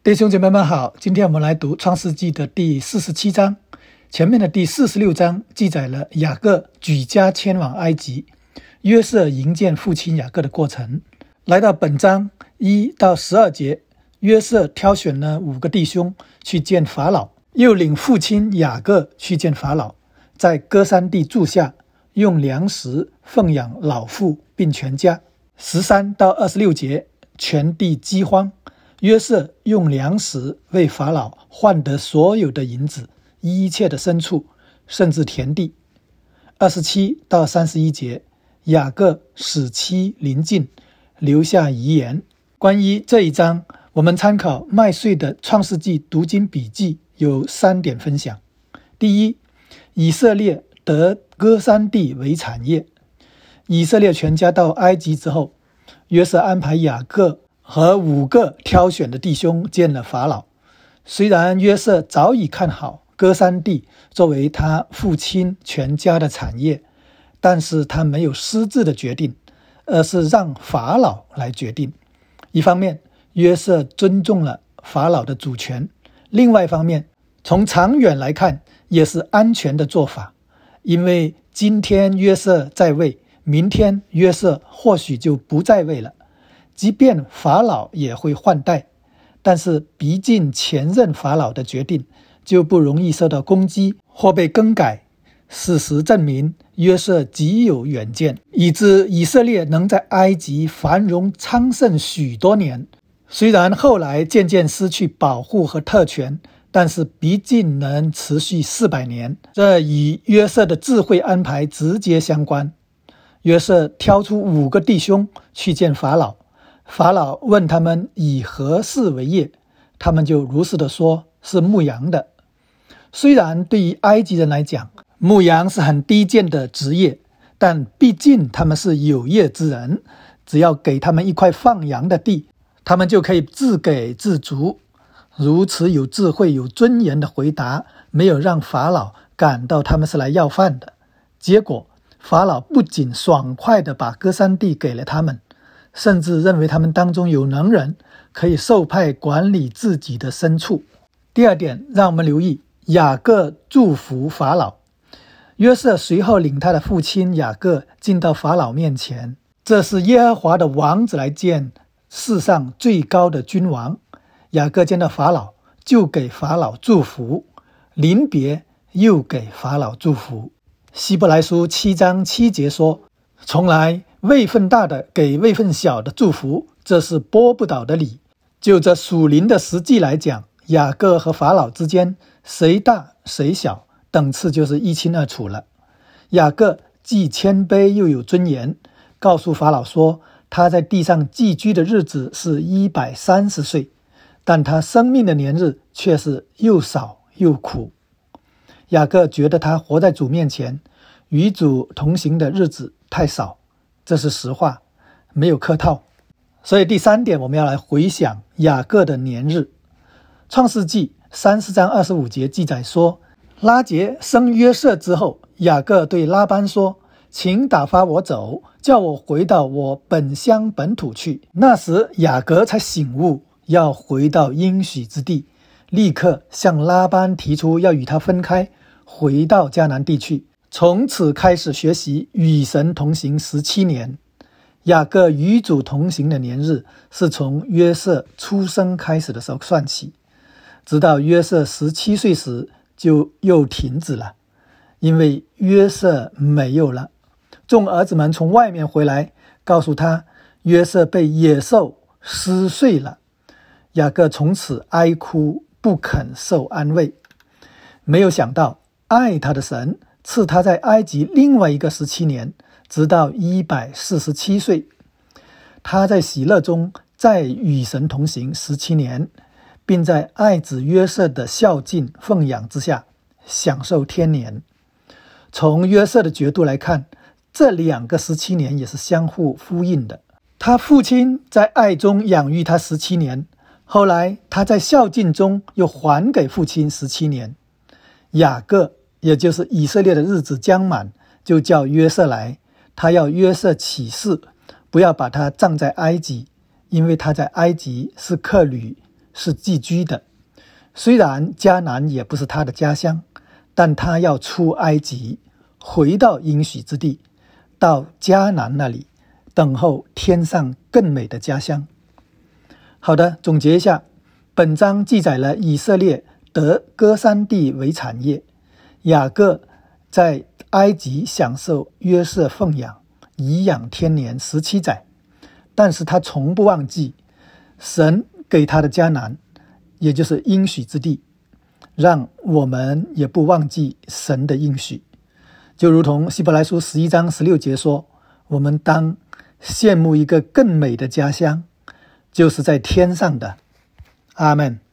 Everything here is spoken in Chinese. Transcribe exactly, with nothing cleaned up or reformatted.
弟兄姐妹们好，今天我们来读创世纪的第四十七章。前面的第四十六章记载了雅各举家迁往埃及，约瑟迎见父亲雅各的过程。来到本章一到十二节，约瑟挑选了五个弟兄去见法老，又领父亲雅各去见法老，在歌珊地住下，用粮食奉养老妇并全家。十三到二十六节，全地饥荒，约瑟用粮食为法老换得所有的银子，一切的牲畜，甚至田地。二十七到三十一节，雅各使妻临近，留下遗言。关于这一章，我们参考麦穗的创世纪读经笔记有三点分享。第一，以色列得歌珊地为产业。以色列全家到埃及之后，约瑟安排雅各和五个挑选的弟兄见了法老。虽然约瑟早已看好歌珊地作为他父亲全家的产业，但是他没有私自的决定，而是让法老来决定。一方面，约瑟尊重了法老的主权；另外一方面，从长远来看，也是安全的做法。因为今天约瑟在位，明天约瑟或许就不在位了。即便法老也会换代，但是毕竟前任法老的决定就不容易受到攻击或被更改。事实证明，约瑟极有远见，以致以色列能在埃及繁荣昌盛许多年。虽然后来渐渐失去保护和特权，但是毕竟能持续四百年，这与约瑟的智慧安排直接相关。约瑟挑出五个弟兄去见法老，法老问他们以何事为业，他们就如实的说是牧羊的。虽然对于埃及人来讲，牧羊是很低贱的职业，但毕竟他们是有业之人，只要给他们一块放羊的地，他们就可以自给自足。如此有智慧有尊严的回答，没有让法老感到他们是来要饭的。结果法老不仅爽快地把歌珊地给了他们，甚至认为他们当中有能人，可以受派管理自己的牲畜。第二点，让我们留意雅各祝福法老。约瑟随后领他的父亲雅各进到法老面前，这是耶和华的王子来见世上最高的君王。雅各见到法老，就给法老祝福，临别又给法老祝福。希伯来书七章七节说，从来位分大的给位分小的祝福，这是拨不倒的理。就这属灵的实际来讲，雅各和法老之间谁大谁小，等次就是一清二楚了。雅各既谦卑又有尊严，告诉法老说，他在地上寄居的日子是一百三十岁，但他生命的年日却是又少又苦。雅各觉得他活在主面前，与主同行的日子太少，这是实话，没有客套。所以第三点，我们要来回想雅各的年日。创世纪三十章二十五节记载说，拉结生约瑟之后，雅各对拉班说，请打发我走，叫我回到我本乡本土去。那时雅各才醒悟要回到应许之地，立刻向拉班提出要与他分开，回到迦南地去，从此开始学习与神同行十七年。雅各与主同行的年日是从约瑟出生开始的时候算起，直到约瑟十七岁时就又停止了，因为约瑟没有了。众儿子们从外面回来，告诉他约瑟被野兽撕碎了。雅各从此哀哭，不肯受安慰。没有想到爱他的神赐他在埃及另外一个十七年，直到一百四十七岁。他在喜乐中再与神同行十七年，并在爱子约瑟的孝敬奉养之下享受天年。从约瑟的角度来看，这两个十七年也是相互呼应的。他父亲在爱中养育他十七年，后来他在孝敬中又还给父亲十七年。雅各也就是以色列的日子将满，就叫约瑟来，他要约瑟起誓，不要把他葬在埃及，因为他在埃及是客旅， 是寄居的。虽然迦南也不是他的家乡，但他要出埃及，回到应许之地，到迦南那里等候天上更美的家乡。好的，总结一下，本章记载了以色列得歌珊地为产业，雅各在埃及享受约瑟奉养，颐养天年十七载，但是他从不忘记神给他的迦南，也就是应许之地，让我们也不忘记神的应许。就如同希伯来书十一章十六节说，我们当羡慕一个更美的家乡，就是在天上的。阿们。